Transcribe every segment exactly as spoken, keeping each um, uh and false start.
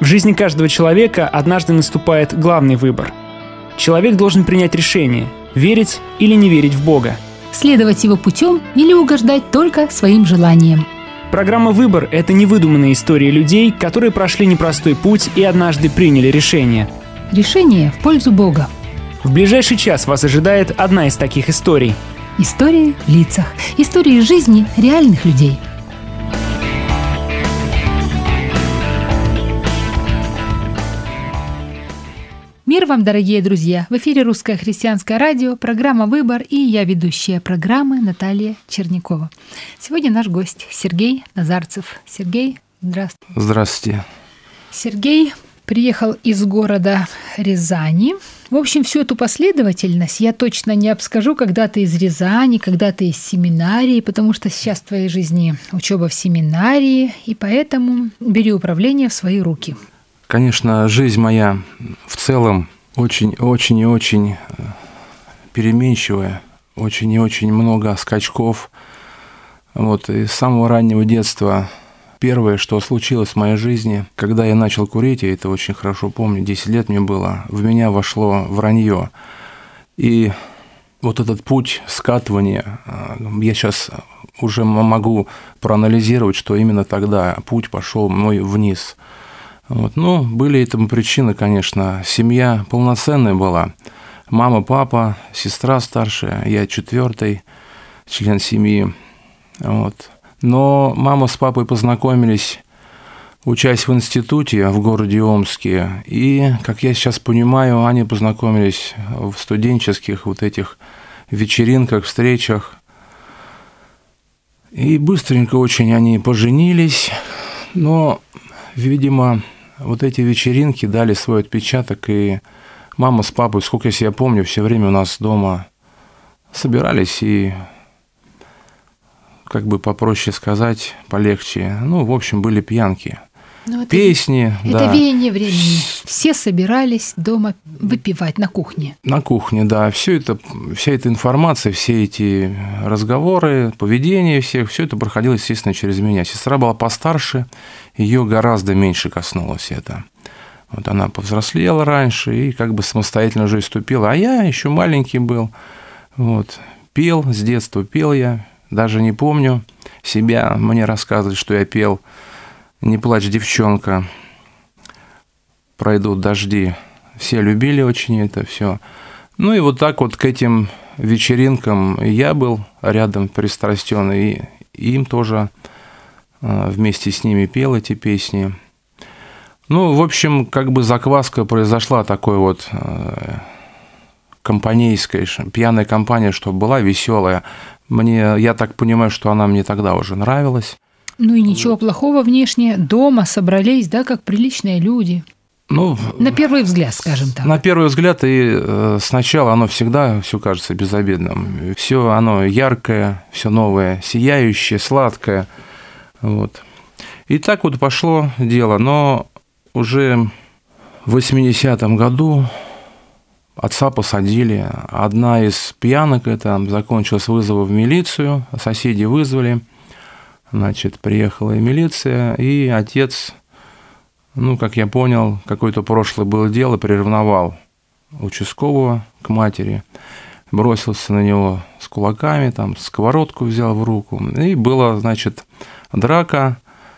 жизни каждого человека однажды наступает главный выбор. Человек должен принять решение – верить или не верить в Бога. Следовать его путем или угождать только своим желаниям. Программа «Выбор» — это невыдуманные истории людей, которые прошли непростой путь и однажды приняли решение. Решение в пользу Бога. В ближайший час вас ожидает одна из таких историй. Истории в лицах. Истории жизни реальных людей. Мир вам, дорогие друзья! В эфире Русское христианское радио, программа «Выбор» и я, ведущая программы Наталья Чернякова. Сегодня наш гость Сергей Назарцев. Сергей, здравствуйте. Здравствуйте. Сергей приехал из города Рязани. В общем, всю эту последовательность я точно не обскажу, когда ты из Рязани, когда ты из семинарии, потому что сейчас в твоей жизни учеба в семинарии, и поэтому бери управление в свои руки. Конечно, жизнь моя в целом очень-очень и очень переменчивая, очень и очень много скачков. Вот, и с самого раннего детства первое, что случилось в моей жизни, когда я начал курить, я это очень хорошо помню, десять лет мне было, в меня вошло вранье. И вот этот путь скатывания, я сейчас уже могу проанализировать, что именно тогда путь пошел мой вниз. Вот. Ну, были этому причины, конечно. Семья полноценная была. Мама, папа, сестра старшая, я четвертый член семьи. Вот. Но мама с папой познакомились, учась в институте в городе Омске. И, как я сейчас понимаю, они познакомились в студенческих вот этих вечеринках, встречах. И быстренько очень они поженились. Но, видимо, вот эти вечеринки дали свой отпечаток, и мама с папой, сколько я себя помню, все время у нас дома собирались и, как бы попроще сказать, полегче, ну, в общем, были пьянки. Ну, это Песни, это да. веяние времени. Все собирались дома выпивать на кухне. На кухне, да. Все это, вся эта информация, все эти разговоры, поведение всех, все это проходило, естественно, через меня. Сестра была постарше, ее гораздо меньше коснулось это. Вот она повзрослела раньше и как бы самостоятельно уже вступила. А я еще маленький был. Вот. Пел, с детства пел я. Даже не помню себя. Мне рассказывали, что я пел «Не плачь, девчонка, пройдут дожди». Все любили очень это все. Ну и вот так вот к этим вечеринкам я был рядом пристрастен, и им тоже вместе с ними пел эти песни. Ну, в общем, как бы закваска произошла такой вот компанейская, пьяная компания, что была веселая. Мне, я так понимаю, что она мне тогда уже нравилась. Ну и ничего плохого внешне. Дома собрались, да, как приличные люди. Ну, на первый взгляд, скажем так. На первый взгляд, и э, сначала оно всегда все кажется безобидным. Все оно яркое, все новое, сияющее, сладкое. Вот. И так вот пошло дело. Но уже в восьмидесятом году отца посадили. Одна из пьянок это закончилась вызовом в милицию. Соседи вызвали. Значит, приехала и милиция, и отец, ну, как я понял, какое-то прошлое было дело, приревновал участкового к матери, бросился на него с кулаками, там, сковородку взял в руку, и была, значит, драка,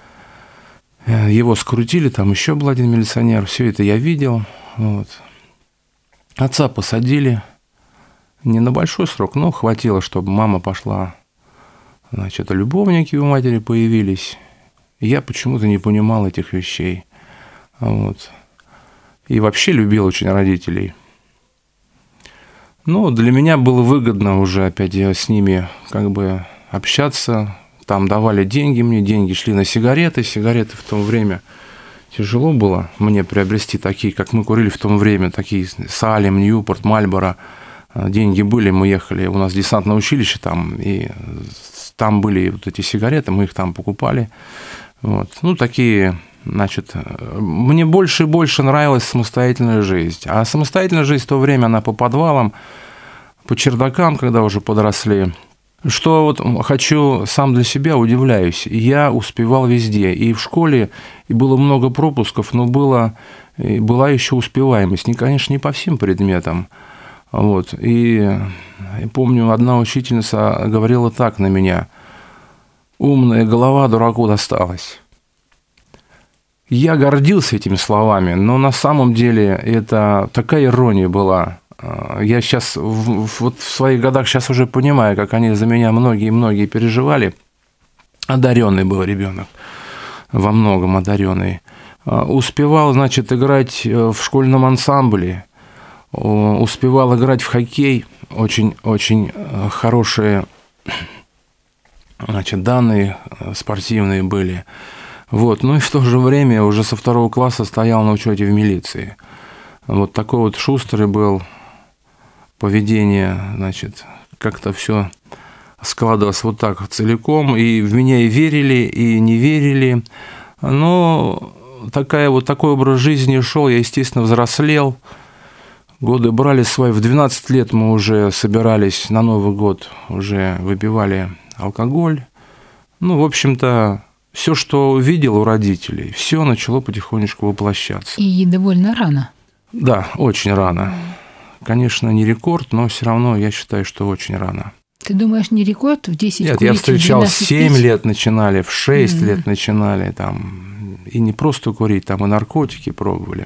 его скрутили, там еще был один милиционер, все это я видел, вот. Отца посадили, не на большой срок, но хватило, чтобы мама пошла. Значит, любовники у матери появились. Я почему-то не понимал этих вещей. Вот. И вообще любил очень родителей. Ну, для меня было выгодно уже опять с ними как бы общаться. Там давали деньги мне, деньги шли на сигареты. Сигареты в то время тяжело было мне приобрести такие, как мы курили в то время, такие Салем, Ньюпорт, Мальборо. Деньги были, мы ехали, у нас десантное училище там, и там были вот эти сигареты, мы их там покупали. Вот. Ну, такие, значит, мне больше и больше нравилась самостоятельная жизнь. А самостоятельная жизнь в то время, она по подвалам, по чердакам, когда уже подросли. что вот хочу, сам для себя удивляюсь. Я успевал везде. И в школе и было много пропусков, но было, была еще успеваемость. Не, конечно, не по всем предметам. Вот. И я помню, одна учительница говорила так на меня: «Умная голова дураку досталась». Я гордился этими словами, но на самом деле это такая ирония была. Я сейчас, вот в своих годах сейчас уже понимаю, как они за меня многие-многие переживали. Одаренный был ребенок, во многом одаренный. Успевал, значит, играть в школьном ансамбле, успевал играть в хоккей, очень-очень хорошие, значит, данные спортивные были. Вот. Ну и в то же время уже со второго класса стоял на учете в милиции. Вот такой вот шустрый был, поведение, значит, как-то все складывалось вот так целиком, и в меня и верили, и не верили. Но такая, вот такой образ жизни шел, я, естественно, взрослел. Годы брали свои. В двенадцать лет мы уже собирались на Новый год, уже выпивали алкоголь. Ну, в общем-то, все, что видел у родителей, все начало потихонечку воплощаться. И довольно рано. Да, очень рано. Конечно, не рекорд, но все равно я считаю, что очень рано. Ты думаешь, не рекорд в десять Нет, курить, я встречал, в семь пить? лет начинали, в шесть Mm-hmm. лет начинали, там, и не просто курить, там и наркотики пробовали.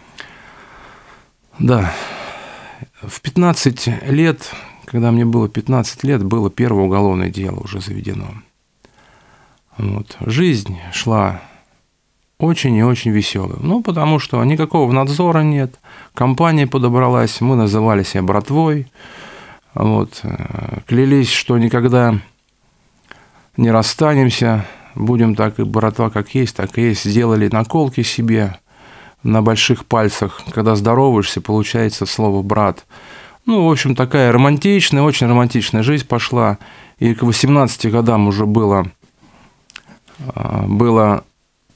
Да, в пятнадцать лет, когда мне было пятнадцать лет, было первое уголовное дело уже заведено. Вот. Жизнь шла очень и очень веселая. Ну, потому что никакого надзора нет, компания подобралась, мы называли себя братвой. Вот. Клялись, что никогда не расстанемся, будем так и братва как есть, так и есть. Сделали наколки себе на больших пальцах. Когда здороваешься, получается слово «брат». Ну, в общем, такая романтичная, очень романтичная жизнь пошла. И к восемнадцати годам уже было, было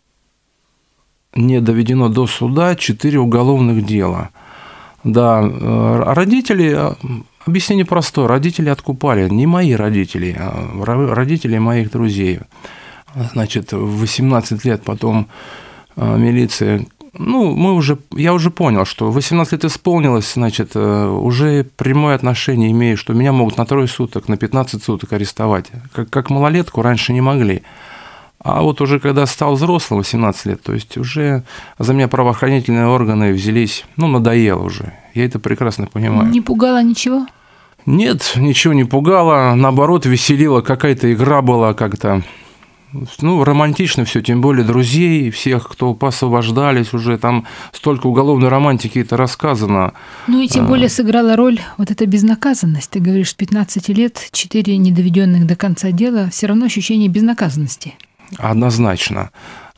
не доведено до суда четыре уголовных дела. Да, родители, объяснение простое, родители откупали, не мои родители, а родители моих друзей. Значит, в восемнадцать лет потом милиция, ну, мы уже, я уже понял, что восемнадцать лет исполнилось, значит, уже прямое отношение имею, что меня могут на трое суток, на пятнадцать суток арестовать. Как, как малолетку раньше не могли. А вот уже когда стал взрослым, восемнадцать лет, то есть уже за меня правоохранительные органы взялись, ну, надоело уже. Я это прекрасно понимаю. Не пугало ничего? Нет, ничего не пугало, наоборот, веселило, какая-то игра была как-то, ну, романтично все, тем более друзей, всех, кто посвобождались уже, там столько уголовной романтики это рассказано. Ну и тем более сыграла роль вот эта безнаказанность. Ты говоришь, с пятнадцати лет, четыре недоведенных до конца дела, все равно ощущение безнаказанности. Однозначно.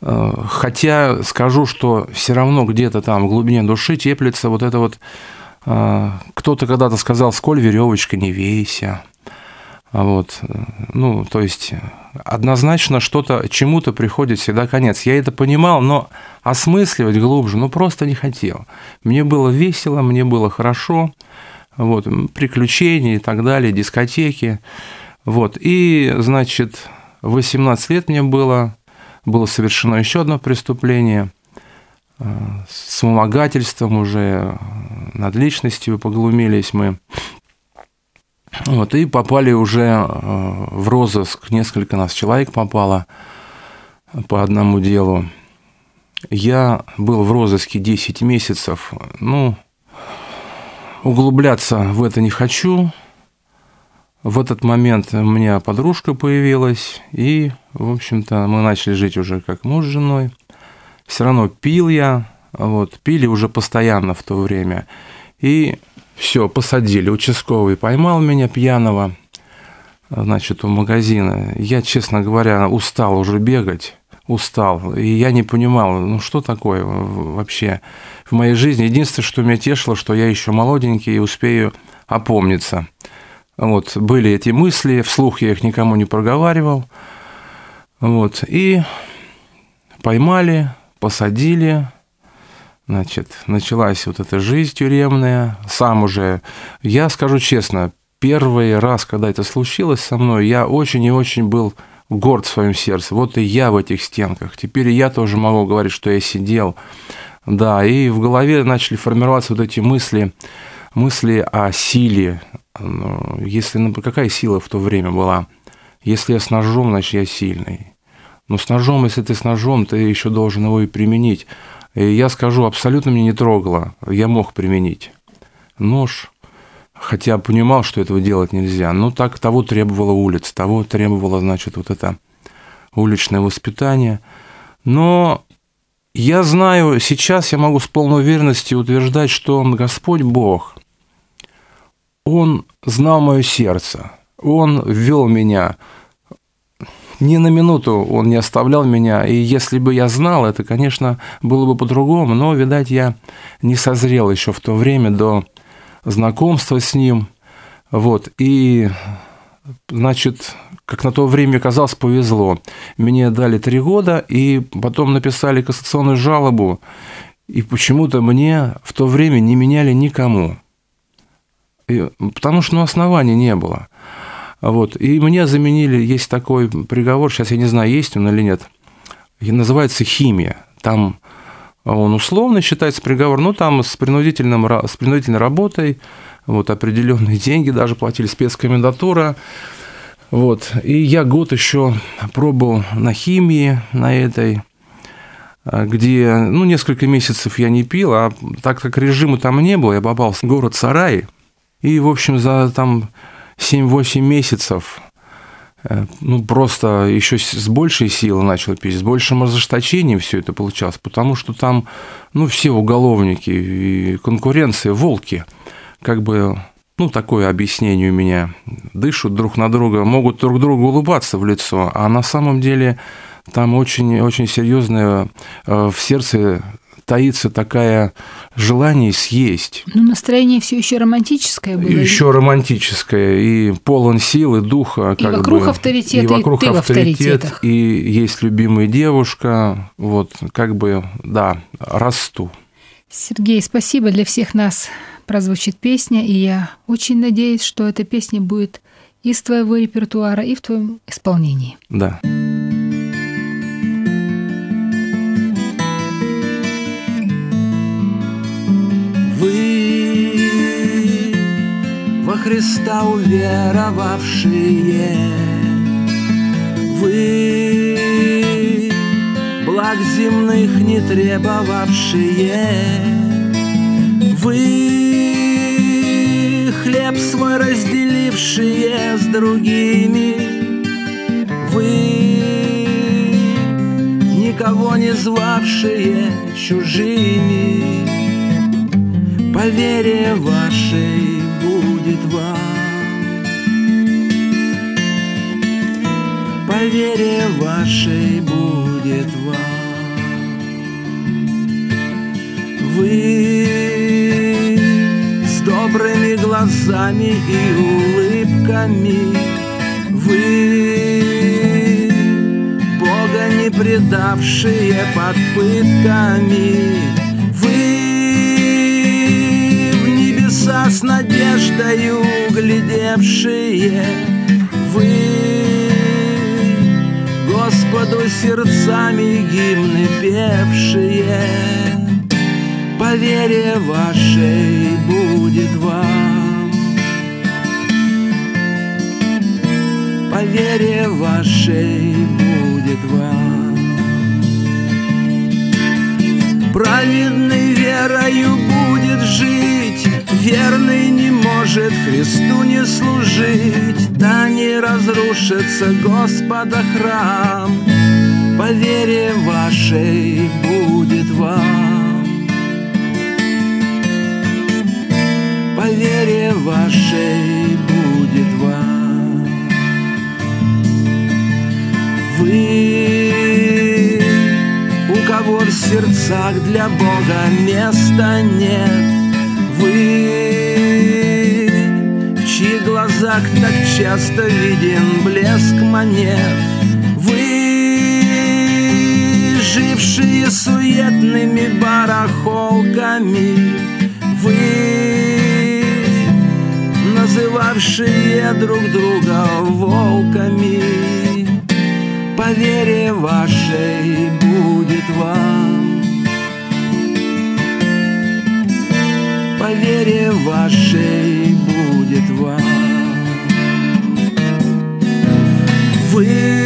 Хотя скажу, что все равно где-то там в глубине души теплится вот это вот, кто-то когда-то сказал, сколь веревочка не вейся. Вот. Ну, то есть однозначно что-то, чему-то приходит всегда конец. Я это понимал, но осмысливать глубже, ну, просто не хотел. Мне было весело, мне было хорошо, вот, приключения и так далее, дискотеки. Вот. И, значит, восемнадцать лет мне было, было совершено еще одно преступление с вымогательством, уже над личностью поглумились мы. Вот, и попали уже в розыск, несколько нас человек попало по одному делу. Я был в розыске десять месяцев, ну, углубляться в это не хочу. В этот момент у меня подружка появилась, и, в общем-то, мы начали жить уже как муж с женой. Все равно пил я, вот, пили уже постоянно в то время. И все, посадили. Участковый поймал меня пьяного, значит, у магазина. Я, честно говоря, устал уже бегать, устал. И я не понимал, ну, что такое вообще в моей жизни. Единственное, что меня тешило, что я еще молоденький и успею опомниться. Вот, были эти мысли, вслух я их никому не проговаривал. Вот, и поймали, посадили. Значит, началась вот эта жизнь тюремная. Сам уже, я скажу честно, первый раз, когда это случилось со мной, я очень и очень был горд в своем сердце. Вот и я в этих стенках. Теперь и я тоже могу говорить, что я сидел. Да, и в голове начали формироваться вот эти мысли, мысли о силе. Если, например, какая сила в то время была? Если я с ножом, значит, я сильный. Но с ножом, если ты с ножом, ты еще должен его и применить. И я скажу, абсолютно меня не трогало. Я мог применить нож, хотя понимал, что этого делать нельзя. Но так того требовала улица, того требовало, значит, вот это уличное воспитание. Но я знаю, сейчас я могу с полной уверенностью утверждать, что Господь Бог, Он знал мое сердце, Он ввел меня. Ни на минуту Он не оставлял меня, и если бы я знал, это, конечно, было бы по-другому, но, видать, я не созрел еще в то время до знакомства с Ним. Вот, и, значит, как на то время казалось, повезло. Мне дали три года, и потом написали кассационную жалобу, и почему-то мне в то время не меняли никому, и, потому что ну, оснований не было. Вот. И мне заменили, есть такой приговор, сейчас я не знаю, есть он или нет, называется химия. Там он условно считается приговор, но там с, принудительным, с принудительной работой, вот, определенные деньги даже платили, спецкомендатура. Вот. И я год еще пробовал на химии, на этой, где ну, несколько месяцев я не пил, а так как режима там не было, я попался в город Сарай, и, в общем, за там семь-восемь месяцев, ну, просто еще с большей силой начал пить, с большим ожесточением все это получалось, потому что там, ну, все уголовники и конкуренция, волки, как бы, ну, такое объяснение у меня, дышат друг на друга, могут друг другу улыбаться в лицо, а на самом деле там очень-очень серьезное в сердце таится такое желание съесть. Ну, настроение все еще романтическое было. Еще романтическое, и полон силы, духа. И вокруг бы, авторитета, и, вокруг и ты авторитет, в авторитетах. И есть любимая девушка, вот, как бы, да, расту. Сергей, спасибо. Для всех нас прозвучит песня, и я очень надеюсь, что эта песня будет из твоего репертуара, и в твоем исполнении. Да. Вы во Христа уверовавшие, вы благ земных не требовавшие, вы хлеб свой разделившие с другими, вы никого не звавшие чужими. По вере вашей будет вам, по вере вашей будет вам. Вы с добрыми глазами и улыбками, вы Бога не предавшие под пытками, вы с надеждою глядевшие, вы Господу сердцами гимны певшие. По вере вашей будет вам, по вере вашей будет вам. Праведный верою будет жить, верный не может Христу не служить, да не разрушится Господа храм. По вере вашей будет вам, по вере вашей будет вам. Вы, у кого в сердцах для Бога места нет, вы, в чьих глазах так часто виден блеск монет, вы, жившие суетными барахолками, вы, называвшие обозвавшие друг друга волками. По вере вашей будет вам, по вере вашей будет вам. Вы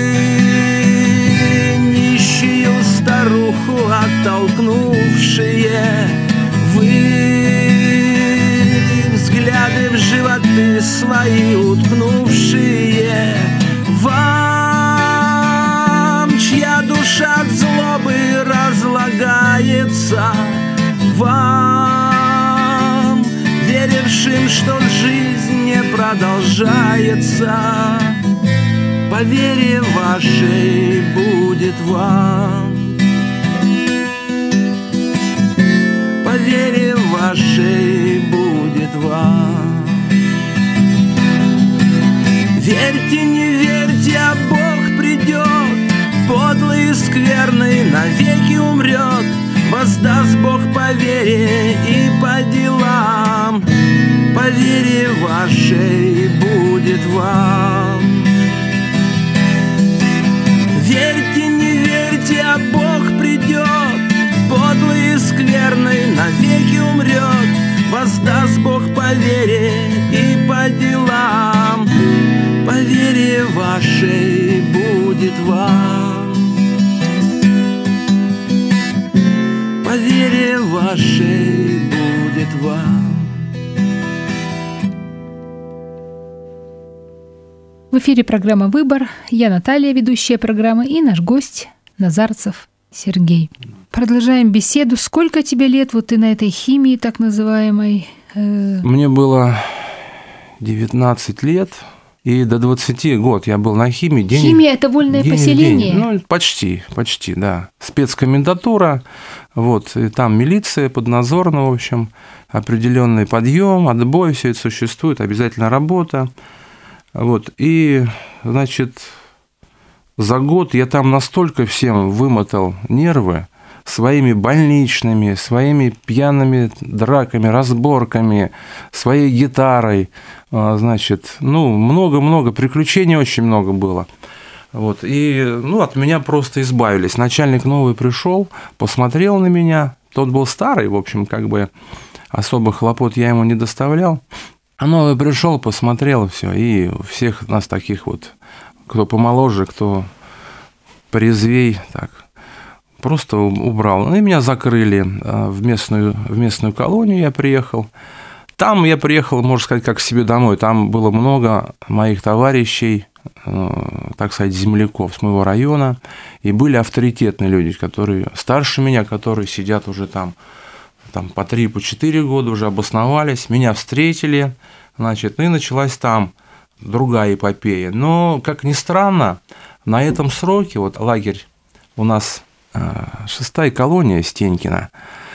нищую старуху оттолкнувшие, вы взгляды в животы свои уткнувшие, вам, чья душа от злобы разлагается, вам, верившим, что жизнь не продолжается, по вере вашей будет вам, по вере вашей будет вам. Верьте, не верьте, а Бог придет, подлый и скверный навеки умрет, воздаст Бог по вере и по делам, по вере вашей будет вам. Верьте, не верьте, а Бог придет, подлый и скверный навеки умрет, воздаст Бог по вере и по делам, по вере вашей будет вам, по вере вашей будет вам. В эфире программа «Выбор». Я Наталья, ведущая программы, и наш гость Назарцев Сергей. Продолжаем беседу. Сколько тебе лет вот ты на этой химии так называемой? Мне было девятнадцать лет, и до двадцати год я был на химии. День, Химия – это вольное день поселение? День. Ну, почти, почти, да. Спецкомендатура, вот, и там милиция подназорная, в общем, определенный подъем, отбой, все это существует, обязательно работа. Вот, и, значит, за год я там настолько всем вымотал нервы своими больничными, своими пьяными драками, разборками, своей гитарой, значит, ну, много-много, приключений очень много было. Вот, и, ну, от меня просто избавились. Начальник новый пришел, посмотрел на меня, тот был старый, в общем, как бы особых хлопот я ему не доставлял. А новый пришел, посмотрел все, и всех нас таких вот, кто помоложе, кто порезвей, так, просто убрал. Ну, и меня закрыли в местную, в местную колонию, я приехал. Там я приехал, можно сказать, как к себе домой. Там было много моих товарищей, так сказать, земляков с моего района, и были авторитетные люди, которые старше меня, которые сидят уже там, там по три, по четыре года, уже обосновались, меня встретили, значит, ну и началась там другая эпопея. Но, как ни странно, на этом сроке, вот лагерь у нас шестая колония Стенькина,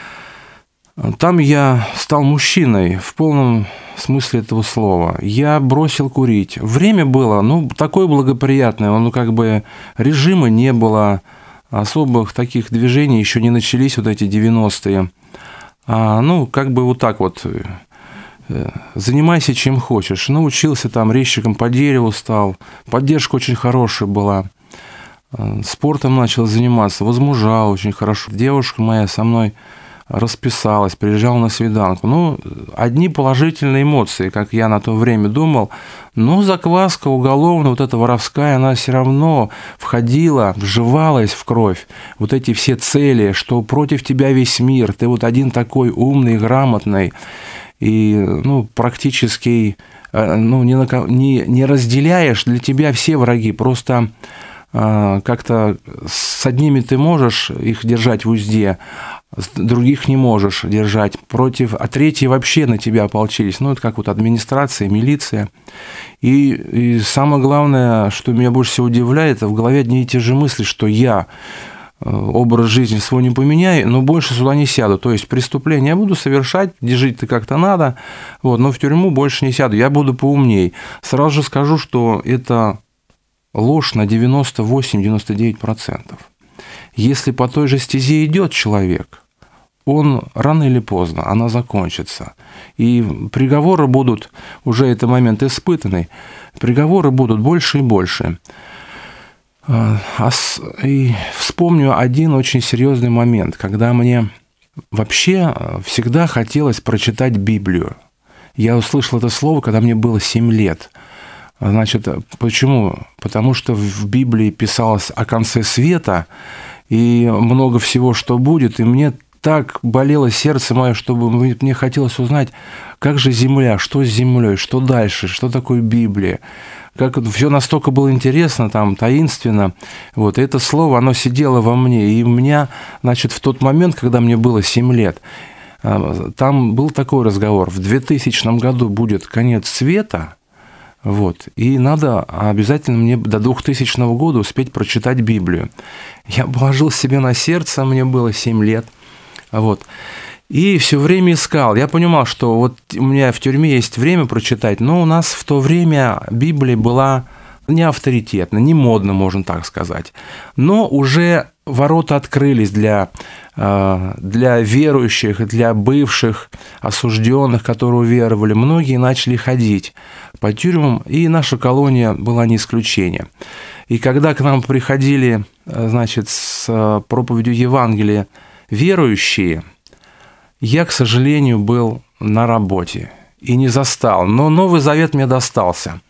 там я стал мужчиной в полном смысле этого слова. Я бросил курить. Время было, ну, такое благоприятное, ну, как бы режима не было, особых таких движений еще не начались, вот эти девяностые. А, ну, как бы вот так вот, занимайся чем хочешь. Научился там, резчиком по дереву стал, поддержка очень хорошая была. Спортом начал заниматься, возмужал очень хорошо. Девушка моя со мной расписалась, приезжала на свиданку. Ну, одни положительные эмоции, как я на то время думал. Но закваска уголовная, вот эта воровская, она все равно входила, вживалась в кровь. Вот эти все цели, что против тебя весь мир, ты вот один такой умный, грамотный, и, ну, практически, ну, не, не, не разделяешь, для тебя все враги, просто как-то с одними ты можешь их держать в узде, других не можешь держать против, а третьи вообще на тебя ополчились. Ну, это как вот администрация, милиция. И, и самое главное, что меня больше всего удивляет, в голове одни и те же мысли, что я образ жизни свой не поменяю, но больше сюда не сяду. То есть преступление я буду совершать, жить-то как-то надо, вот, но в тюрьму больше не сяду, я буду поумней. Сразу же скажу, что это ложь на девяносто восемь - девяносто девять процентов. Если по той же стезе идет человек, он рано или поздно, она закончится. И приговоры будут, уже это момент испытанный, приговоры будут больше и больше. И вспомню один очень серьезный момент, когда мне вообще всегда хотелось прочитать Библию. Я услышал это слово, когда мне было семь лет. Значит, почему? Потому что в Библии писалось о конце света, и много всего, что будет, и мне так болело сердце мое, чтобы мне хотелось узнать, как же земля, что с землей, что дальше, что такое Библия. Как все настолько было интересно, там, таинственно. Вот, и это слово, оно сидело во мне. И у меня, значит, в тот момент, когда мне было семь лет, там был такой разговор. В двухтысячном году будет конец света, вот, и надо обязательно мне до двухтысячного года успеть прочитать Библию. Я положил себе на сердце, мне было семь лет. Вот. И все время искал. Я понимал, что вот у меня в тюрьме есть время прочитать, но у нас в то время Библия была не авторитетна, не модна, можно так сказать. Но уже ворота открылись для, для верующих, для бывших осужденных, которые уверовали. Многие начали ходить по тюрьмам, и наша колония была не исключение. И когда к нам приходили, значит, с проповедью Евангелия верующие, я, к сожалению, был на работе и не застал. Но Новый Завет мне достался.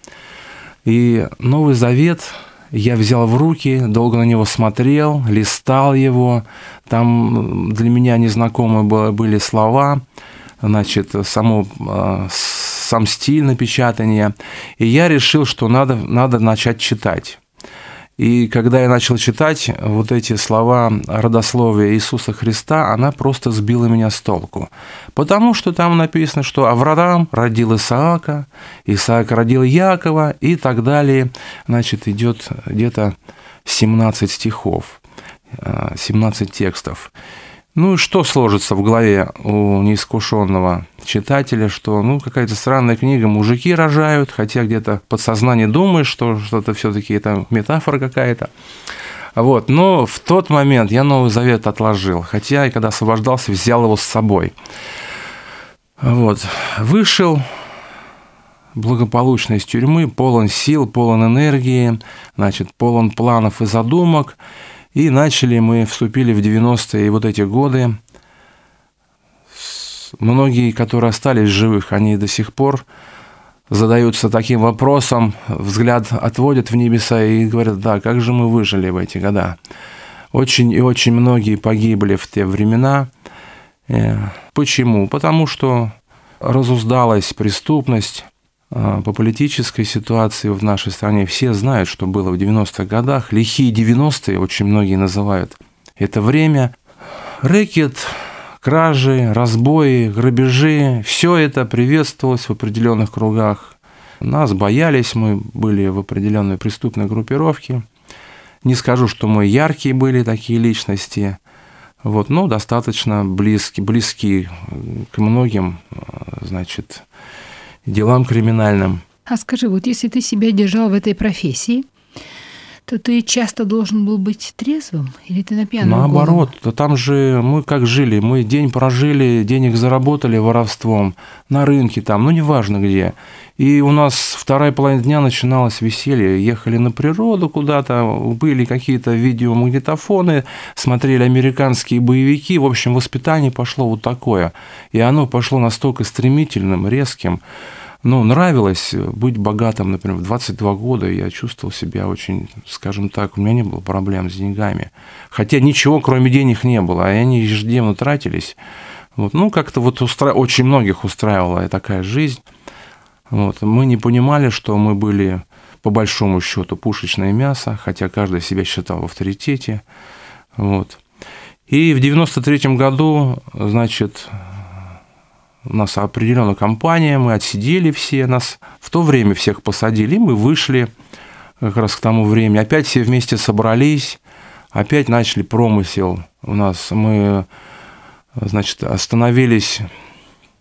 И Новый Завет я взял в руки, долго на него смотрел, листал его. Там для меня незнакомые были слова, значит, само, сам стиль напечатания. И я решил, что надо, надо начать читать. И когда я начал читать вот эти слова родословия Иисуса Христа, она просто сбила меня с толку. Потому что там написано, что Авраам родил Исаака, Исаак родил Якова и так далее. Значит, идет где-то семнадцать стихов, семнадцать текстов. Ну и что сложится в голове у неискушенного читателя, что ну какая-то странная книга, мужики рожают, хотя где-то подсознание думаешь, что что-то все-таки это метафора какая-то. Вот. Но в тот момент я Новый Завет отложил, хотя и когда освобождался, взял его с собой. Вот. Вышел благополучно из тюрьмы, полон сил, полон энергии, значит, полон планов и задумок. И начали мы, вступили в девяностые и вот эти годы. Многие, которые остались живых, они до сих пор задаются таким вопросом, взгляд отводят в небеса и говорят, да, как же мы выжили в эти года. Очень и очень многие погибли в те времена. Почему? Потому что разуздалась преступность. По политической ситуации в нашей стране все знают, что было в девяностых годах. Лихие девяностые, очень многие называют это время. Рэкет, кражи, разбои, грабежи – все это приветствовалось в определенных кругах. Нас боялись, мы были в определенной преступной группировке. Не скажу, что мы яркие были такие личности, вот, но достаточно близки, близки к многим, значит, делам криминальным. А скажи, вот если ты себя держал в этой профессии, то ты часто должен был быть трезвым? Или ты на пьяную голову? Наоборот, то там же мы как жили, мы день прожили, денег заработали воровством, на рынке там, ну неважно где. И у нас вторая половина дня начиналось веселье, ехали на природу куда-то, были какие-то видеомагнитофоны, смотрели американские боевики, в общем, воспитание пошло вот такое. И оно пошло настолько стремительным, резким. Ну, нравилось быть богатым, например, в двадцать два года я чувствовал себя очень, скажем так, у меня не было проблем с деньгами. Хотя ничего, кроме денег, не было, а они ежедневно тратились. Вот. Ну, как-то вот устра... очень многих устраивала такая жизнь. Вот. Мы не понимали, что мы были, по большому счету, пушечное мясо, хотя каждый себя считал в авторитете. Вот. И в девяносто третьем году, значит, у нас определенная компания, мы отсидели все, нас в то время всех посадили, и мы вышли как раз к тому времени. Опять все вместе собрались, опять начали промысел. У нас мы, значит, остановились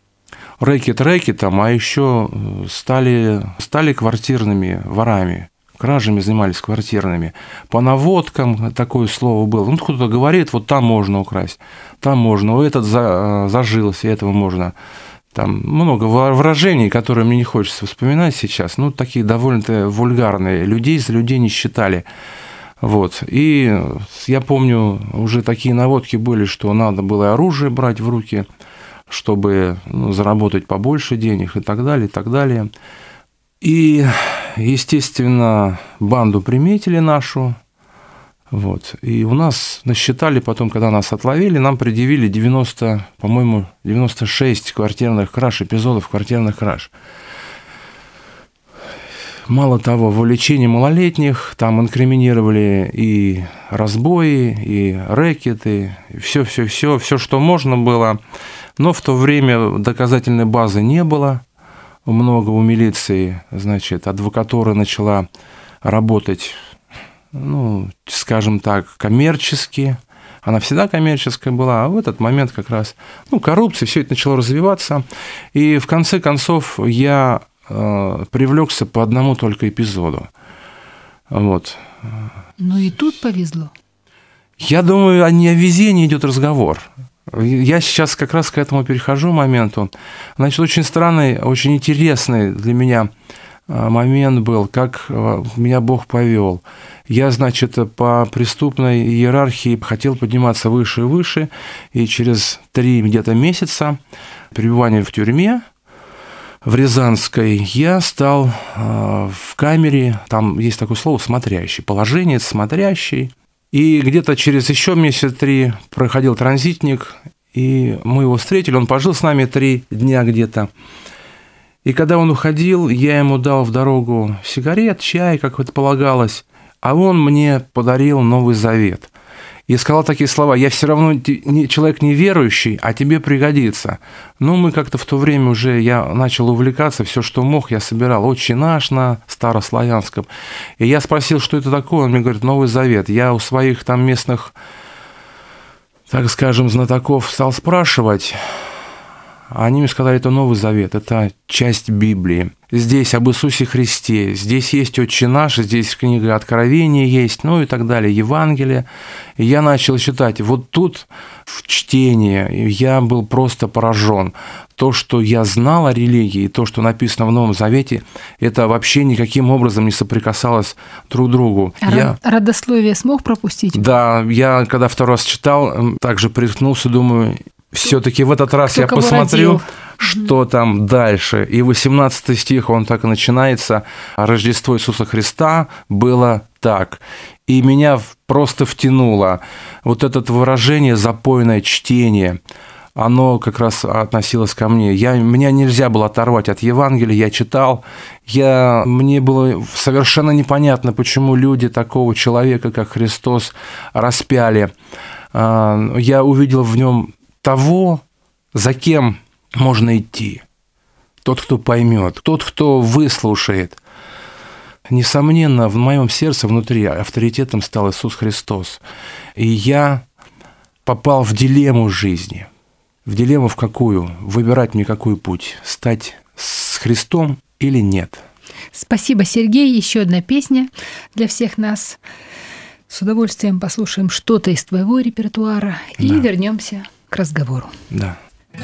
рэкет рэкетом, а еще стали, стали квартирными ворами. кражами занимались квартирными. По наводкам такое слово было. Ну, кто-то говорит, вот там можно украсть, там можно, у этот зажился, этого можно. Там много выражений, которые мне не хочется вспоминать сейчас. Ну, такие довольно-то вульгарные. Людей за людей не считали. Вот. И я помню, уже такие наводки были, что надо было оружие брать в руки, чтобы ну, заработать побольше денег и так далее, и так далее. И, естественно, банду приметили нашу. Вот. И у нас насчитали потом, когда нас отловили, нам предъявили девяносто, по-моему, девяносто шесть квартирных краж, эпизодов квартирных краж. Мало того, вовлечение малолетних, там инкриминировали и разбои, и рэкеты, все-все-все, все, что можно было. Но в то время доказательной базы не было. Много у милиции, значит, адвокатура начала работать, ну, скажем так, коммерчески. Она всегда коммерческая была, а в этот момент как раз, ну, коррупция, все это начало развиваться. И в конце концов я э, привлекся по одному только эпизоду. Вот. Ну и тут повезло. Я думаю, не о везении идет разговор. Я сейчас как раз к этому перехожу моменту. Значит, очень странный, очень интересный для меня момент был, как меня Бог повел. Я, значит, по преступной иерархии хотел подниматься выше и выше, и через три где-то месяца пребывания в тюрьме в Рязанской я стал в камере, там есть такое слово «смотрящий», положение «смотрящий». И где-то через еще месяца три проходил транзитник, и мы его встретили, он пожил с нами три дня где-то. И когда он уходил, я ему дал в дорогу сигарет, чай, как это полагалось, а он мне подарил Новый Завет. И сказал такие слова: «Я все равно человек неверующий, а тебе пригодится». Ну, мы как-то в то время уже, я начал увлекаться, все, что мог, я собирал «Отче наш» на старославянском. И я спросил, что это такое, он мне говорит: «Новый Завет». Я у своих там местных, так скажем, знатоков стал спрашивать, а они мне сказали: это Новый Завет, это часть Библии. Здесь об Иисусе Христе, здесь есть «Отче наш», здесь книга Откровения есть, ну и так далее, Евангелие. И я начал читать. Вот тут в чтении я был просто поражен. То, что я знал о религии, то, что написано в Новом Завете, это вообще никаким образом не соприкасалось друг к другу. А я... родословие смог пропустить? Да, я когда второй раз читал, также приткнулся, думаю... Все-таки в этот раз Кто я посмотрю, родил? что там дальше. И восемнадцатый стих, он так и начинается. Рождество Иисуса Христа было так. И меня просто втянуло. Вот это выражение «запойное чтение», оно как раз относилось ко мне. Я, меня нельзя было оторвать от Евангелия, я читал. Я, мне было совершенно непонятно, почему люди такого человека, как Христос, распяли. Я увидел в нем того, за кем можно идти. Тот, кто поймет, тот, кто выслушает. Несомненно, в моем сердце внутри авторитетом стал Иисус Христос. И я попал в дилемму жизни. В дилемму в какую? Выбирать мне какой путь? Стать с Христом или нет? Спасибо, Сергей. Еще одна песня для всех нас. С удовольствием послушаем что-то из твоего репертуара и да. вернемся к разговору. Да.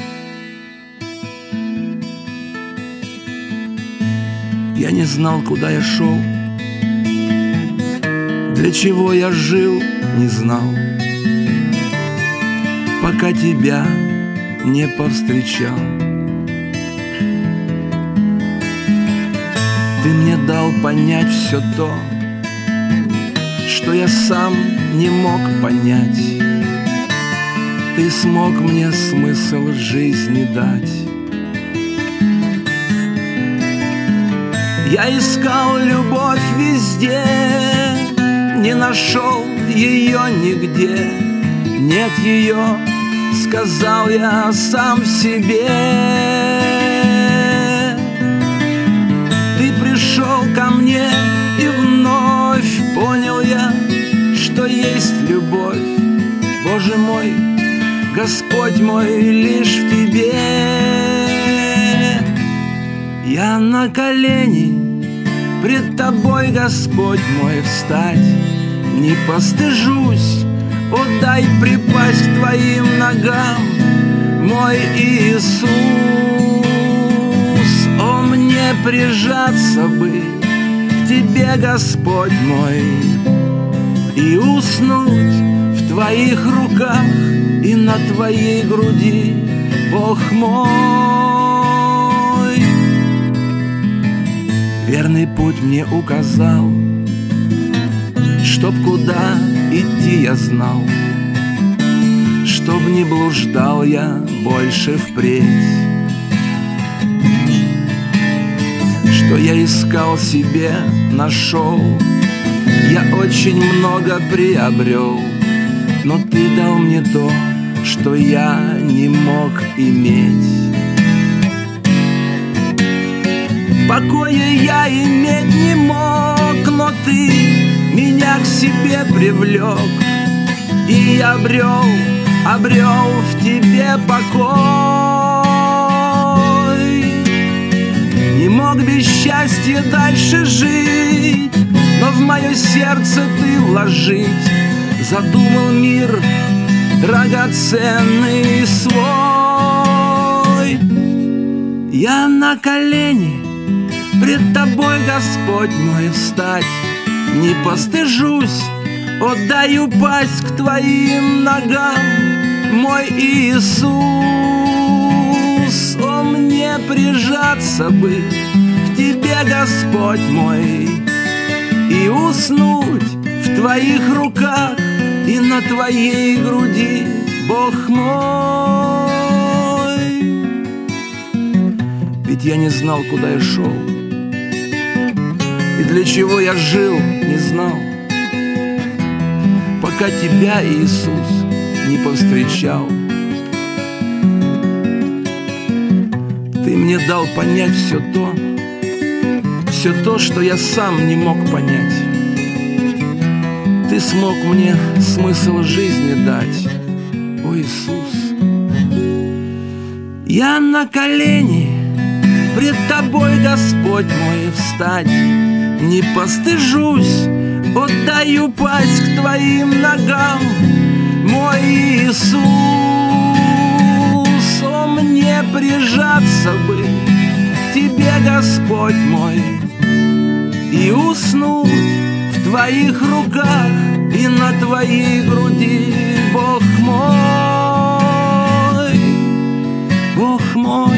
Я не знал, куда я шел, для чего я жил, не знал, пока тебя не повстречал. Ты мне дал понять все то, что я сам не мог понять. Ты смог мне смысл жизни дать. Я искал любовь везде, не нашел ее нигде. Нет ее, сказал я сам себе. Ты пришел ко мне, и вновь понял я, что есть любовь. Боже мой, Господь мой, лишь в Тебе. Я на колени пред тобой, Господь мой, встать. Не постыжусь, о, дай припасть к твоим ногам, мой Иисус. О, мне прижаться бы к тебе, Господь мой, и уснуть в твоих руках и на твоей груди, Бог мой. Верный путь мне указал, чтоб куда идти я знал, чтоб не блуждал я больше впредь. Что я искал себе, нашел, я очень много приобрел, но ты дал мне то, что я не мог иметь. Покоя я иметь не мог, но ты меня к себе привлек, и я обрел, обрел в тебе покой. Не мог без счастья дальше жить, но в мое сердце ты вложить задумал мир драгоценный свой. Я на колени пред тобой, Господь мой, встать. Не постыжусь, отдаю пасть к твоим ногам, мой Иисус. О, мне прижаться бы к тебе, Господь мой, и уснуть в твоих руках и на твоей груди, Бог мой. Ведь я не знал, куда я шел, и для чего я жил, не знал, пока тебя, Иисус, не повстречал. Ты мне дал понять все то, все то, что я сам не мог понять. Ты смог мне смысл жизни дать, о Иисус. Я на колени пред тобой, Господь мой, встать. Не постыжусь, отдаю пасть к твоим ногам, мой Иисус. О, мне прижаться бы к тебе, Господь мой, и уснуть в твоих руках и на твоей груди, Бог мой, Бог мой.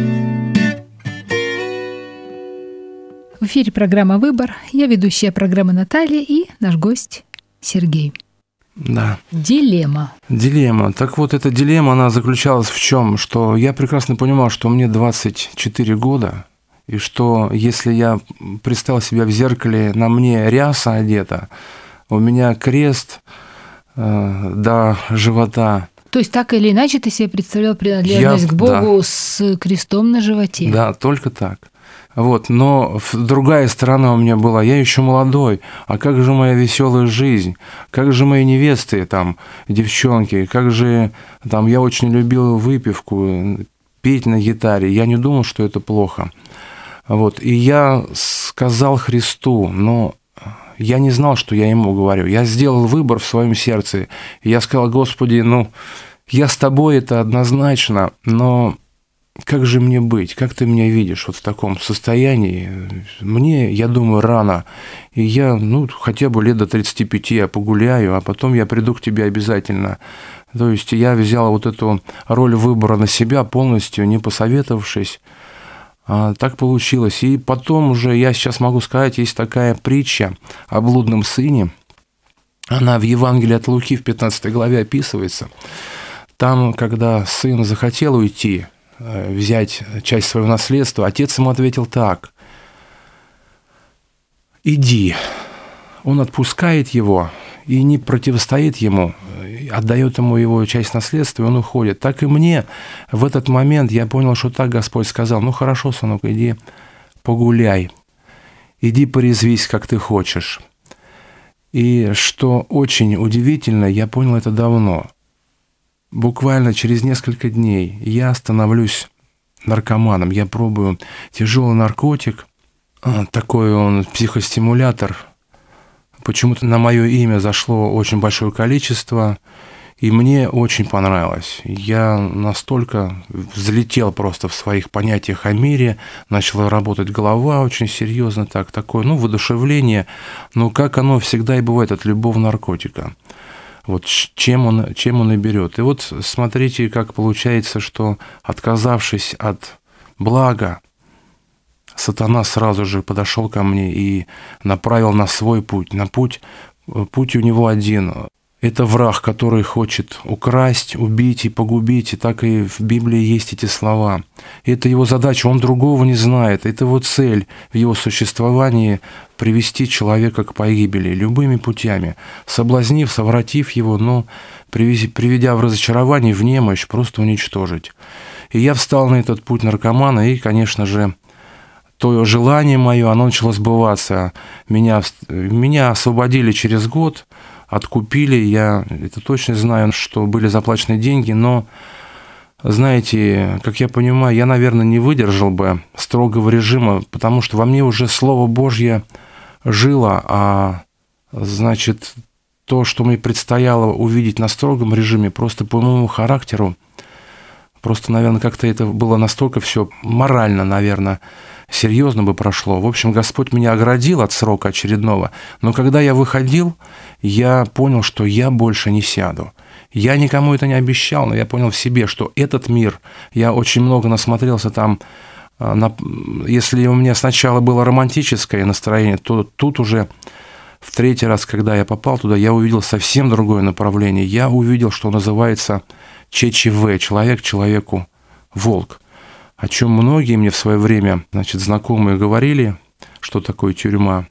В эфире программа «Выбор». Я ведущая программы Наталья и наш гость Сергей. Да. Дилемма. Дилемма. Так вот, эта дилемма, она заключалась в чем? Что я прекрасно понимал, что мне двадцать четыре года, и что если я представил себя в зеркале, на мне ряса одета, у меня крест э, до живота. То есть так или иначе ты себе представлял принадлежность я, к Богу, да, с крестом на животе? Да, только так. Вот, но другая сторона у меня была, я еще молодой, а как же моя веселая жизнь, как же мои невесты, там, девчонки, как же, там, я очень любил выпивку, петь на гитаре, я не думал, что это плохо. Вот, и я сказал Христу, но я не знал, что я ему говорю, я сделал выбор в своем сердце, и я сказал: Господи, ну, я с тобой, это однозначно, но... Как же мне быть? Как ты меня видишь вот в таком состоянии? Мне, я думаю, рано. И я, ну, хотя бы лет до тридцати пяти я погуляю, а потом я приду к тебе обязательно. То есть я взял вот эту роль выбора на себя полностью, не посоветовавшись. А так получилось. И потом уже, я сейчас могу сказать, есть такая притча о блудном сыне. Она в Евангелии от Луки в пятнадцатой главе описывается. Там, когда сын захотел уйти, взять часть своего наследства, отец ему ответил так: иди. Он отпускает его и не противостоит ему, отдает ему его часть наследства, и он уходит. Так и мне в этот момент я понял, что так Господь сказал: ну хорошо, сынок, иди погуляй, иди порезвись, как ты хочешь. И что очень удивительно, я понял это давно. Буквально через несколько дней я становлюсь наркоманом. Я пробую тяжелый наркотик, такой он психостимулятор. Почему-то на мое имя зашло очень большое количество, и мне очень понравилось. Я настолько взлетел просто в своих понятиях о мире, начала работать голова очень серьезно, так, такое, ну, воодушевление, но как оно всегда и бывает от любого наркотика. Вот чем он, чем он и берет. И вот смотрите, как получается, что, отказавшись от блага, сатана сразу же подошел ко мне и направил на свой путь. На путь, путь у него один. Это враг, который хочет украсть, убить и погубить. И так и в Библии есть эти слова. Это его задача, он другого не знает. Это его цель в его существовании – привести человека к погибели любыми путями, соблазнив, совратив его, но приведя в разочарование, в немощь, просто уничтожить. И я встал на этот путь наркомана, и, конечно же, то желание мое, оно начало сбываться. Меня, меня освободили через год, откупили, я это точно знаю, что были заплачены деньги, но, знаете, как я понимаю, я, наверное, не выдержал бы строгого режима, потому что во мне уже Слово Божье жило, а, значит, то, что мне предстояло увидеть на строгом режиме, просто по моему характеру, просто, наверное, как-то это было настолько все морально, наверное, серьезно бы прошло. В общем, Господь меня оградил от срока очередного, но когда я выходил, я понял, что я больше не сяду. Я никому это не обещал, но я понял в себе, что этот мир, я очень много насмотрелся там, на, если у меня сначала было романтическое настроение, то тут уже в третий раз, когда я попал туда, я увидел совсем другое направление. Я увидел, что называется ЧЧВ, человек человеку волк, о чем многие мне в свое время, значит, знакомые говорили, что такое тюрьма.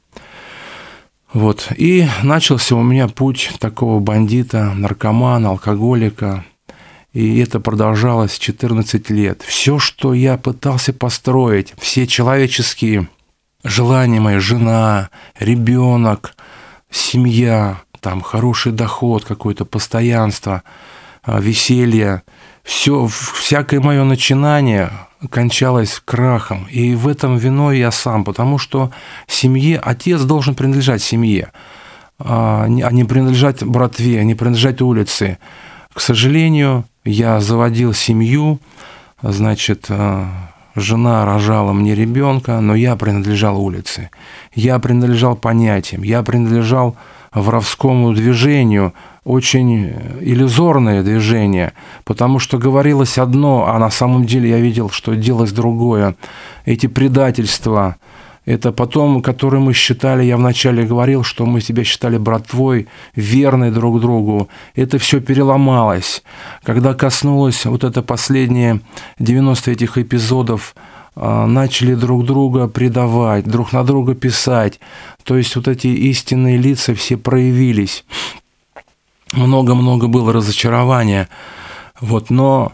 Вот. И начался у меня путь такого бандита, наркомана, алкоголика. И это продолжалось четырнадцать лет. Все, что я пытался построить, все человеческие желания мои, жена, ребенок, семья, там хороший доход какой-то, постоянство, веселье, все, всякое мое начинание кончалось крахом. И в этом виной я сам, потому что семье, отец должен принадлежать семье, а не принадлежать братве, не принадлежать улице. К сожалению, я заводил семью, значит, жена рожала мне ребенка, но я принадлежал улице. Я принадлежал понятиям, я принадлежал воровскому движению, очень иллюзорное движение, потому что говорилось одно, а на самом деле я видел, что делалось другое. Эти предательства, это потом, которые мы считали, я вначале говорил, что мы себя считали братвой, верной друг другу. Это все переломалось. Когда коснулось вот это последние девяносто этих эпизодов, начали друг друга предавать, друг на друга писать. То есть вот эти истинные лица все проявились. Много-много было разочарования. Вот, но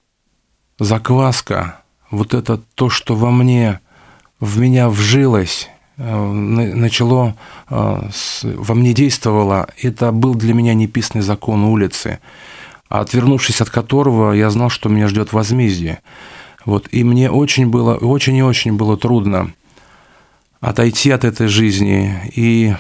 закваска, вот это то, что во мне, в меня вжилось, начало, во мне действовало, это был для меня неписанный закон улицы, отвернувшись от которого, я знал, что меня ждет возмездие. Вот, и мне очень было, очень и очень было трудно отойти от этой жизни, и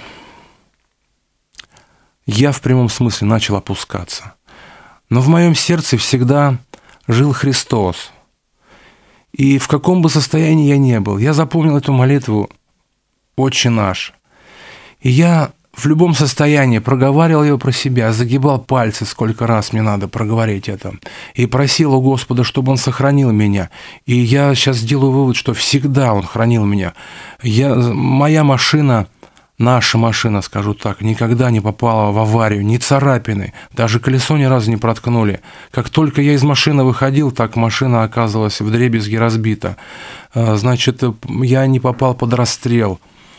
я в прямом смысле начал опускаться. Но в моем сердце всегда жил Христос. И в каком бы состоянии я ни был, я запомнил эту молитву «Отче наш». И я в любом состоянии проговаривал ее про себя, загибал пальцы, сколько раз мне надо проговорить это, и просил у Господа, чтобы Он сохранил меня. И я сейчас делаю вывод, что всегда Он хранил меня. Я, моя машина, наша машина, скажу так, никогда не попала в аварию, ни царапины, даже колесо ни разу не проткнули. Как только я из машины выходил, так машина оказывалась вдребезги разбита. Значит, я не попал под расстрел.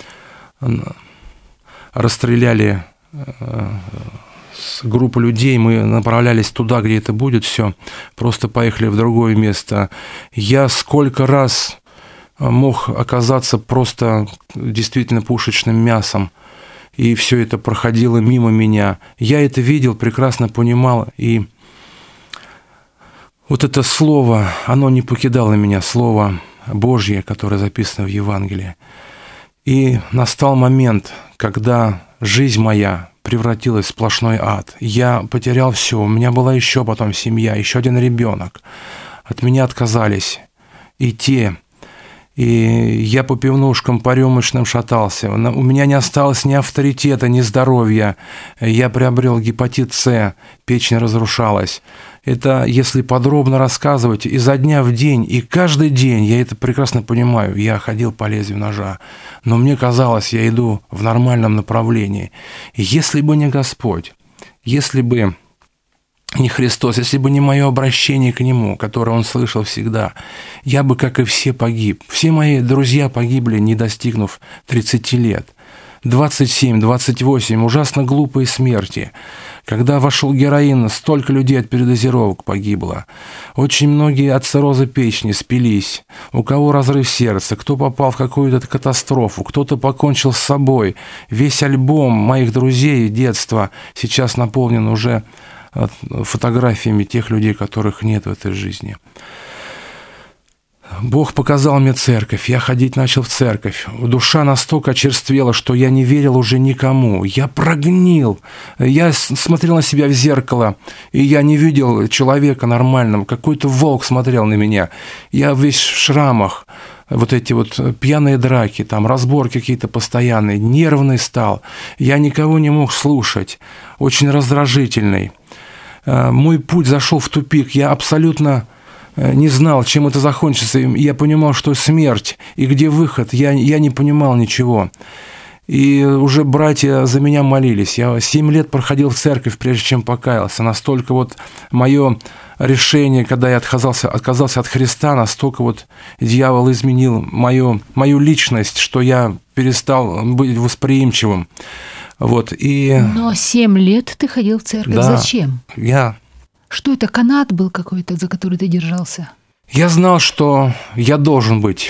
Расстреляли группу людей, мы направлялись туда, где это будет, все, просто поехали в другое место. Я сколько раз мог оказаться просто действительно пушечным мясом, и все это проходило мимо меня. Я это видел, прекрасно понимал, и вот это слово, оно не покидало меня, слово Божье, которое записано в Евангелии. И настал момент, когда жизнь моя превратилась в сплошной ад. Я потерял все. У меня была еще потом семья, еще один ребенок. От меня отказались и те. И я по пивнушкам, по рюмочным шатался. У меня не осталось ни авторитета, ни здоровья. Я приобрел гепатит С, печень разрушалась. Это, если подробно рассказывать, изо дня в день, и каждый день, я это прекрасно понимаю, я ходил по лезвию ножа. Но мне казалось, я иду в нормальном направлении. И если бы не Господь, если бы не Христос, если бы не мое обращение к Нему, которое Он слышал всегда, я бы, как и все, погиб. Все мои друзья погибли, не достигнув тридцати лет. двадцать семь, двадцать восемь, ужасно глупые смерти. Когда вошел героин, столько людей от передозировок погибло. Очень многие от цирроза печени спились. У кого разрыв сердца, кто попал в какую-то катастрофу, кто-то покончил с собой. Весь альбом моих друзей детства сейчас наполнен уже фотографиями тех людей, которых нет в этой жизни. Бог показал мне церковь, я ходить начал в церковь. Душа настолько очерствела, что я не верил уже никому. Я прогнил. Я смотрел на себя в зеркало, и я не видел человека нормального. Какой-то волк смотрел на меня. Я весь в шрамах. Вот эти вот пьяные драки, там разборки какие-то постоянные. Нервный стал. Я никого не мог слушать. Очень раздражительный. Мой путь зашел в тупик. Я абсолютно не знал, чем это закончится. Я понимал, что смерть и где выход. Я, я не понимал ничего. И уже братья за меня молились. Я семь лет проходил в церковь, прежде чем покаялся. Настолько вот мое решение, когда я отказался, отказался от Христа, настолько вот дьявол изменил мою, мою личность, что я перестал быть восприимчивым. Вот, и... Но семь лет ты ходил в церковь. Да, зачем? Я... Что это, канат был какой-то, за который ты держался? Я знал, что я должен быть.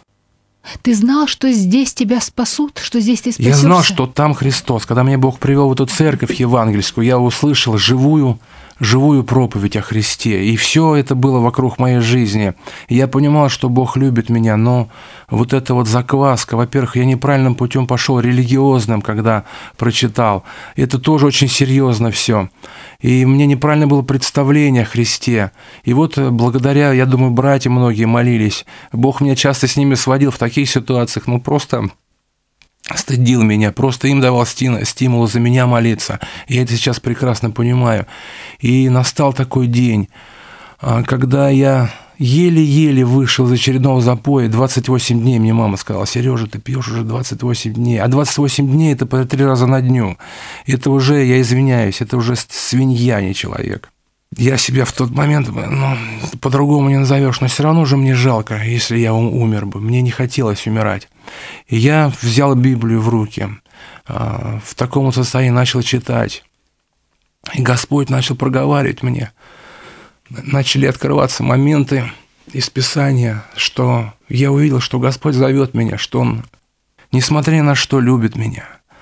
Ты знал, что здесь тебя спасут, что здесь ты спасешься? Я знал, что там Христос. Когда меня Бог привел в эту церковь евангельскую, я услышал живую, живую проповедь о Христе. И все это было вокруг моей жизни. И я понимал, что Бог любит меня, но вот эта вот закваска, во-первых, я неправильным путем пошел, религиозным, когда прочитал. Это тоже очень серьезно все. И мне неправильно было представление о Христе. И вот благодаря, я думаю, братья многие молились. Бог меня часто с ними сводил в таких ситуациях, ну просто стыдил меня, просто им давал стимул за меня молиться. Я это сейчас прекрасно понимаю. И настал такой день, когда я еле-еле вышел из очередного запоя. двадцать восемь дней мне мама сказала: Сережа, ты пьешь уже двадцать восемь дней. А двадцать восемь дней – это по три раза на дню. Это уже, я извиняюсь, это уже свинья, не человек. Я себя в тот момент, ну, по-другому не назовешь, но все равно же мне жалко, если я умер бы. Мне не хотелось умирать. И я взял Библию в руки, в таком состоянии начал читать. И Господь начал проговаривать мне. Начали открываться моменты из Писания, что я увидел, что Господь зовет меня, что Он, несмотря на что, любит меня,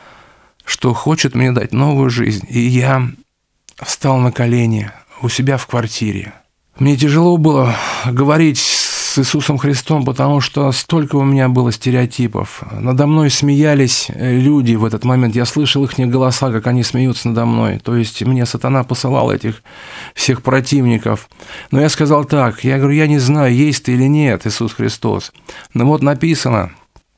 что хочет мне дать новую жизнь. И я встал на колени у себя в квартире. Мне тяжело было говорить с Иисусом Христом, потому что столько у меня было стереотипов. Надо мной смеялись люди в этот момент. Я слышал их голоса, как они смеются надо мной. То есть мне сатана посылал этих всех противников. Но я сказал так, я говорю, я не знаю, есть ты или нет, Иисус Христос. Но вот написано,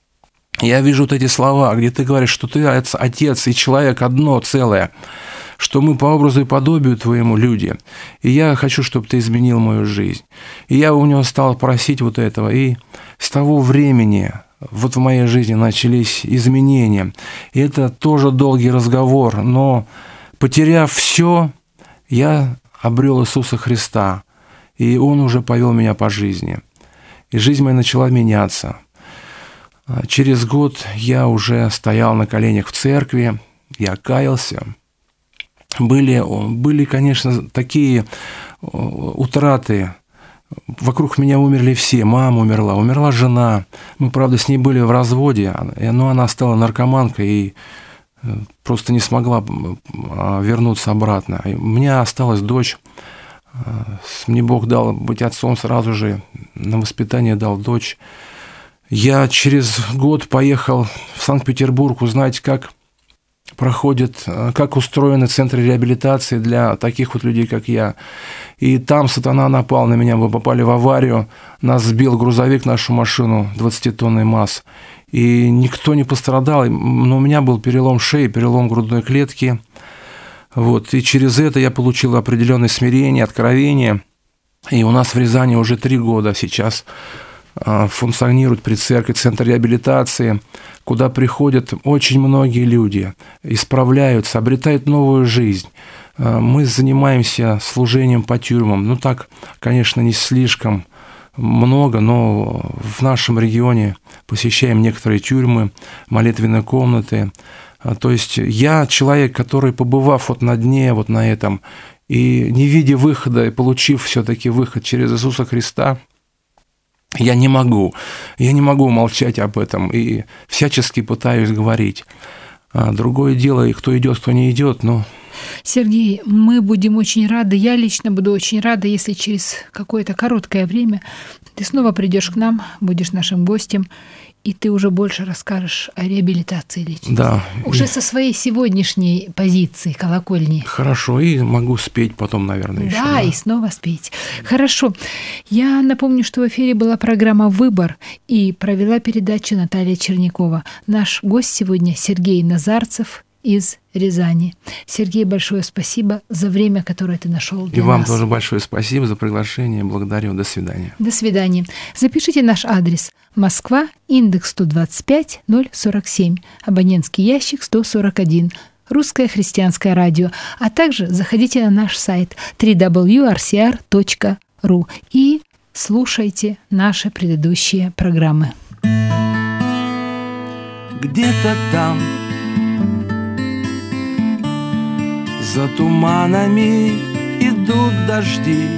я вижу вот эти слова, где ты говоришь, что ты Отец и человек одно целое, что мы по образу и подобию Твоему люди. И я хочу, чтобы Ты изменил мою жизнь. И я у Него стал просить вот этого. И с того времени вот в моей жизни начались изменения. И это тоже долгий разговор. Но потеряв все, я обрел Иисуса Христа. И Он уже повел меня по жизни. И жизнь моя начала меняться. Через год я уже стоял на коленях в церкви, я каялся. Были, были, конечно, такие утраты. Вокруг меня умерли все. Мама умерла, умерла жена. Мы, правда, с ней были в разводе, но она стала наркоманкой и просто не смогла вернуться обратно. У меня осталась дочь. Мне Бог дал быть отцом сразу же, на воспитание дал дочь. Я через год поехал в Санкт-Петербург узнать, как проходит, как устроены центры реабилитации для таких вот людей, как я. И там сатана напал на меня, мы попали в аварию, нас сбил грузовик, нашу машину, двадцатитонный МАЗ. И никто не пострадал, но у меня был перелом шеи, перелом грудной клетки. Вот. И через это я получил определенное смирение, откровение. И у нас в Рязани уже три года сейчас функционирует при церкви центр реабилитации, куда приходят очень многие люди, исправляются, обретают новую жизнь. Мы занимаемся служением по тюрьмам. Ну так, конечно, не слишком много, но в нашем регионе посещаем некоторые тюрьмы, молитвенные комнаты. То есть я человек, который, побывав вот на дне, вот на этом, и не видя выхода, и получив все-таки выход через Иисуса Христа, я не могу, я не могу молчать об этом и всячески пытаюсь говорить. А другое дело, и кто идет, кто не идет, но... Сергей, мы будем очень рады, я лично буду очень рада, если через какое-то короткое время ты снова придешь к нам, будешь нашим гостем, и ты уже больше расскажешь о реабилитации личности. Да. Уже и... со своей сегодняшней позиции, колокольни. Хорошо, и могу спеть потом, наверное, еще. Да, да, и снова спеть. Хорошо. Я напомню, что в эфире была программа «Выбор», и провела передачу Наталья Чернякова. Наш гость сегодня Сергей Назарцев из Рязани. Сергей, большое спасибо за время, которое ты нашел для нас. И вам нас. тоже большое спасибо за приглашение. Благодарю. До свидания. До свидания. Запишите наш адрес: Москва, индекс сто двадцать пять ноль сорок семь, абонентский ящик сто сорок один, Русское христианское радио. А также заходите на наш сайт дабл ю дабл ю дабл ю точка ар си ар точка ру и слушайте наши предыдущие программы. Где-то там, за туманами идут дожди,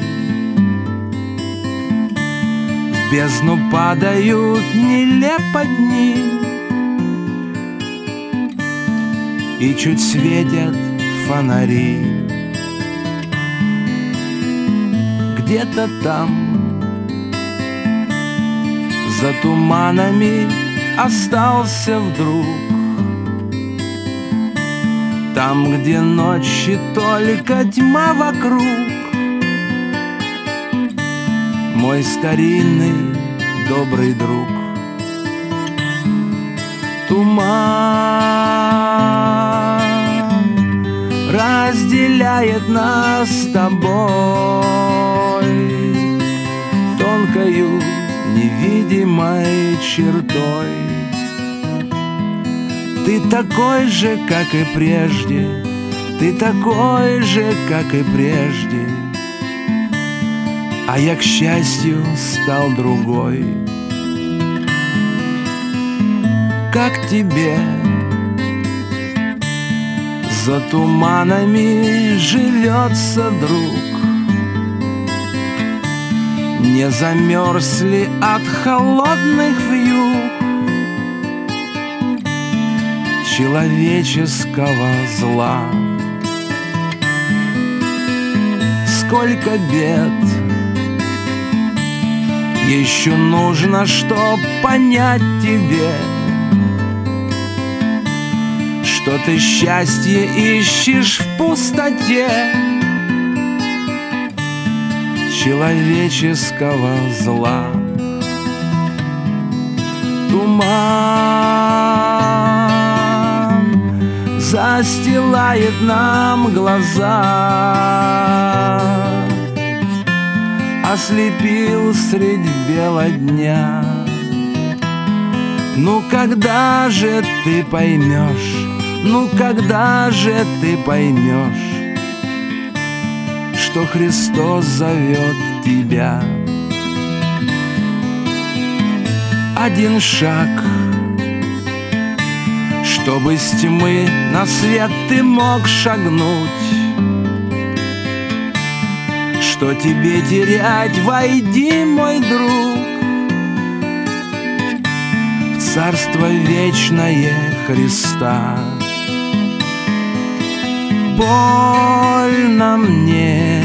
в бездну падают нелепо дни, и чуть светят фонари. Где-то там, за туманами остался вдруг, там, где ночи только тьма вокруг, мой старинный добрый друг. Туман разделяет нас с тобой тонкою невидимой чертой. Ты такой же, как и прежде, ты такой же, как и прежде, а я, к счастью, стал другой. Как тебе за туманами живется, друг? Не замерз ли от холодных вьюг человеческого зла? Сколько бед еще нужно, чтоб понять тебе, что ты счастье ищешь в пустоте человеческого зла. Туман застилает нам глаза, ослепил средь бела дня. Ну когда же ты поймешь, ну когда же ты поймешь, что Христос зовет тебя? Один шаг, чтобы с тьмы на свет ты мог шагнуть. Что тебе терять, войди, мой друг, в царство вечное Христа. Больно мне,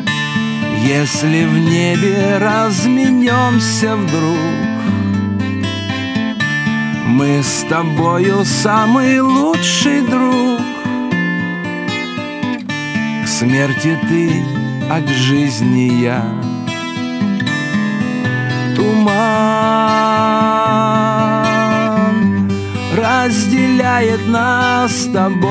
если в небе разменемся вдруг, Мы с тобою самый лучший друг. К смерти ты, а к жизни я. Туман разделяет нас с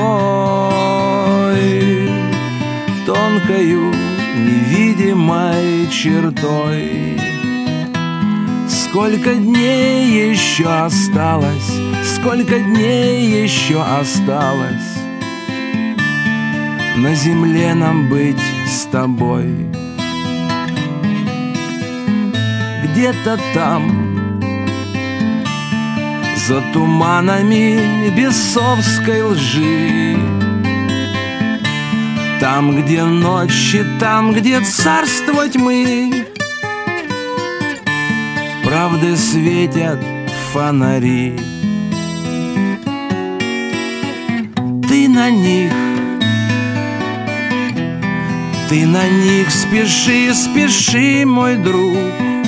тобой тонкою невидимой чертой. Сколько дней еще осталось, сколько дней еще осталось на земле нам быть с тобой. Где-то там, за туманами бесовской лжи, там, где ночи, там, где царство тьмы, правды светят фонари. Ты на них, ты на них спеши, спеши, мой друг,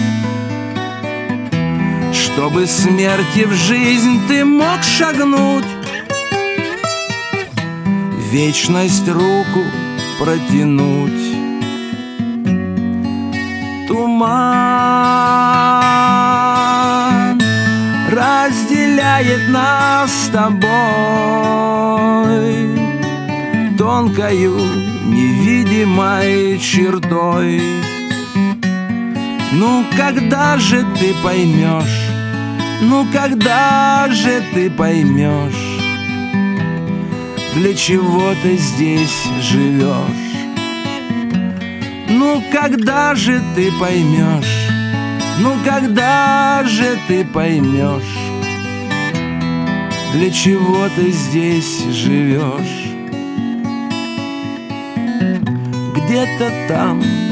чтобы смерти в жизнь ты мог шагнуть, вечность руку протянуть. Туман разделяет нас с тобой тонкою невидимой чертой. Ну когда же ты поймешь, ну когда же ты поймешь, для чего ты здесь живешь? Ну когда же ты поймешь, ну когда же ты поймешь, для чего ты здесь живешь? Где-то там,